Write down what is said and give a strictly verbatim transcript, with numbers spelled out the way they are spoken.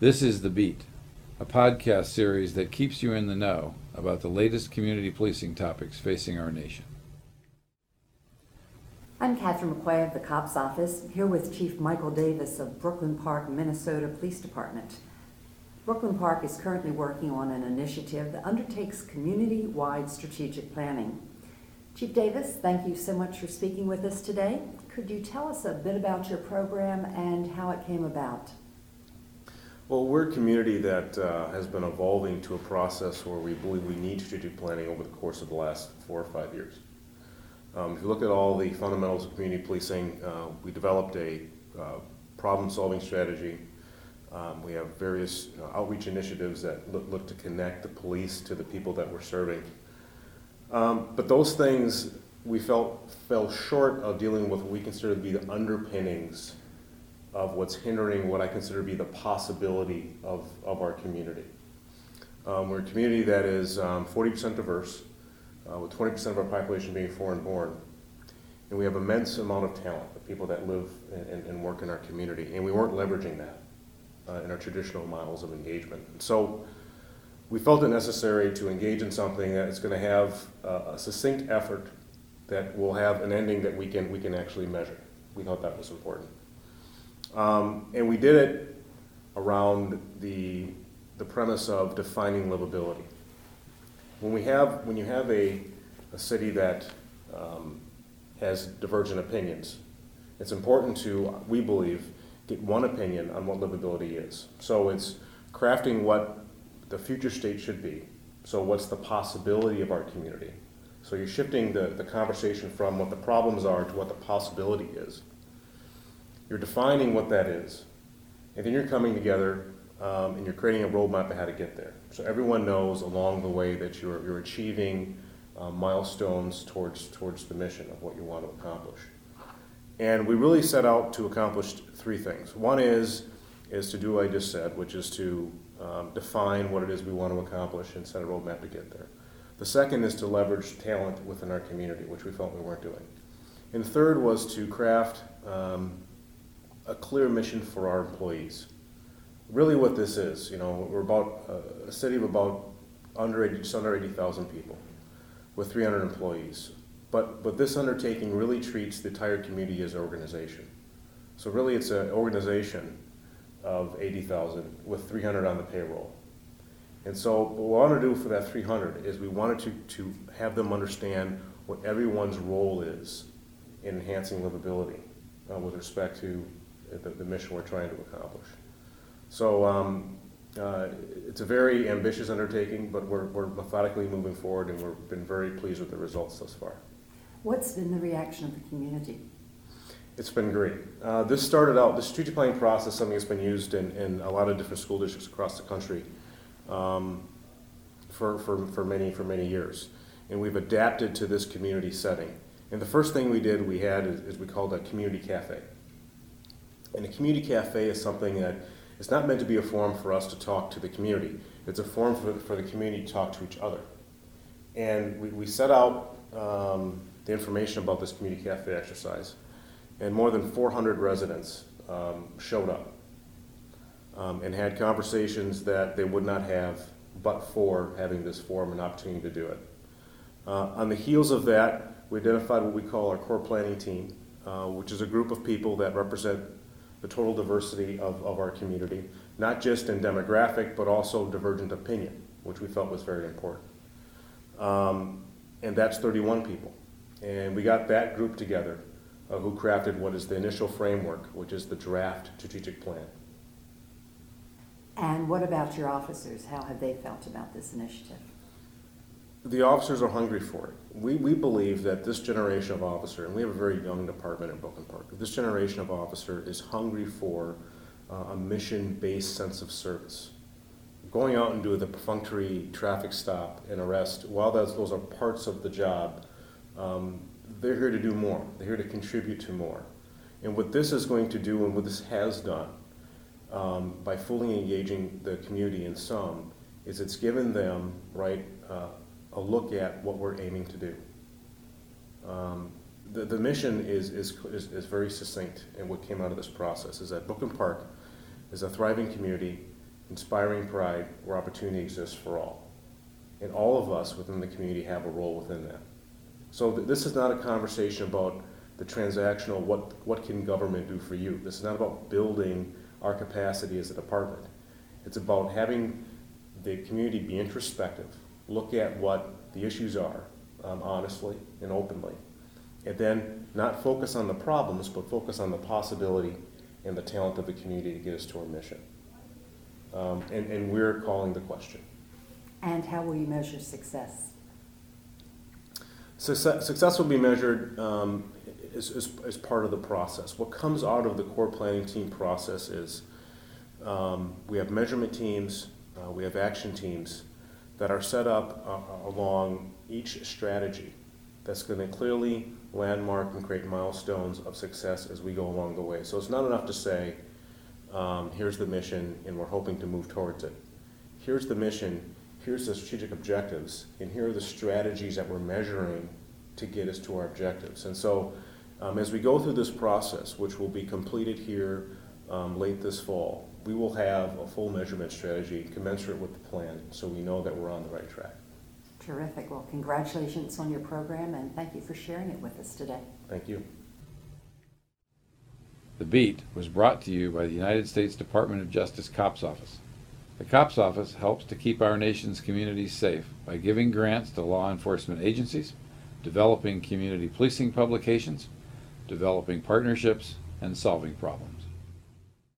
This is The Beat, a podcast series that keeps you in the know about the latest community policing topics facing our nation. I'm Catherine McQuay of the COPS Office, here with Chief Michael Davis of Brooklyn Park, Minnesota Police Department. Brooklyn Park is currently working on an initiative that undertakes community-wide strategic planning. Chief Davis, thank you so much for speaking with us today. Could you tell us a bit about your program and how it came about? Well, we're a community that uh, has been evolving to a process where we believe we need strategic planning over the course of the last four or five years. Um, if you look at all the fundamentals of community policing, uh, we developed a uh, problem-solving strategy. Um, we have various uh, outreach initiatives that look, look to connect the police to the people that we're serving. Um, but those things we felt fell short of dealing with what we consider to be the underpinnings of what's hindering what I consider to be the possibility of, of our community. Um, we're a community that is um, forty percent diverse, uh, with twenty percent of our population being foreign-born. And we have an immense amount of talent, the people that live and, and work in our community, and we weren't leveraging that uh, in our traditional models of engagement. And so we felt it necessary to engage in something that is going to have uh, a succinct effort that will have an ending that we can, we can actually measure. We thought that was important. Um, and we did it around the, the premise of defining livability. When we have, when you have a, a city that um, has divergent opinions, it's important to, we believe, get one opinion on what livability is. So it's crafting what the future state should be. So what's the possibility of our community? So you're shifting the, the conversation from what the problems are to what the possibility is. You're defining what that is, and then you're coming together um, and you're creating a roadmap of how to get there. So everyone knows along the way that you're, you're achieving uh, milestones towards, towards the mission of what you want to accomplish. And we really set out to accomplish three things. One is, is to do what I just said, which is to um, define what it is we want to accomplish and set a roadmap to get there. The second is to leverage talent within our community, which we felt we weren't doing. And the third was to craft um, a clear mission for our employees. Really what this is, you know, we're about uh, a city of about under eighty, just under eighty thousand people with three hundred employees. But, but this undertaking really treats the entire community as an organization. So really it's an organization of eighty thousand with three hundred on the payroll. And so what we want to do for that three hundred is we wanted to, to have them understand what everyone's role is in enhancing livability uh, with respect to the, the mission we're trying to accomplish. So um, uh, it's a very ambitious undertaking, but we're, we're methodically moving forward, and we've been very pleased with the results thus far. What's been the reaction of the community? It's been great. Uh, this started out, the strategic planning process, something that's been used in, in a lot of different school districts across the country um, for, for, for, many, for many years. And we've adapted to this community setting. And the first thing we did, we had, is, is we called a community cafe. And a community cafe is something that it's not meant to be a forum for us to talk to the community. It's a forum for, for the community to talk to each other. And we, we set out um, the information about this community cafe exercise, and more than four hundred residents um, showed up um, and had conversations that they would not have but for having this forum and opportunity to do it. Uh, on the heels of that, we identified what we call our core planning team, uh, which is a group of people that represent the total diversity of, of our community, not just in demographic, but also divergent opinion, which we felt was very important. Um, and that's thirty-one people. And we got that group together uh, who crafted what is the initial framework, which is the draft strategic plan. And what about your officers? How have they felt about this initiative? The officers are hungry for it. We, we believe that this generation of officer, and we have a very young department in Brooklyn Park, this generation of officer is hungry for uh, a mission-based sense of service. Going out and doing the perfunctory traffic stop and arrest, while those, those are parts of the job, um, they're here to do more. They're here to contribute to more. And what this is going to do, and what this has done, um, by fully engaging the community in some, is it's given them, right, uh, a look at what we're aiming to do. Um, the, the mission is, is, is, is very succinct, and what came out of this process is that Brooklyn Park is a thriving community inspiring pride where opportunity exists for all. And all of us within the community have a role within that. So th- this is not a conversation about the transactional, what, what can government do for you? This is not about building our capacity as a department. It's about having the community be introspective, look at what the issues are, um, honestly and openly, and then not focus on the problems, but focus on the possibility and the talent of the community to get us to our mission. Um, and, and we're calling the question. And how will you measure success? Success, success will be measured um, as, as, as part of the process. What comes out of the core planning team process is um, we have measurement teams, uh, we have action teams that are set up uh, along each strategy that's going to clearly landmark and create milestones of success as we go along the way. So it's not enough to say, um, here's the mission and we're hoping to move towards it. Here's the mission, here's the strategic objectives, and here are the strategies that we're measuring to get us to our objectives. And so um, as we go through this process, which will be completed here um, late this fall, we will have a full measurement strategy commensurate with the plan so we know that we're on the right track. Terrific. Well, congratulations on your program, and thank you for sharing it with us today. Thank you. The Beat was brought to you by the United States Department of Justice COPS Office. The COPS Office helps to keep our nation's communities safe by giving grants to law enforcement agencies, developing community policing publications, developing partnerships, and solving problems.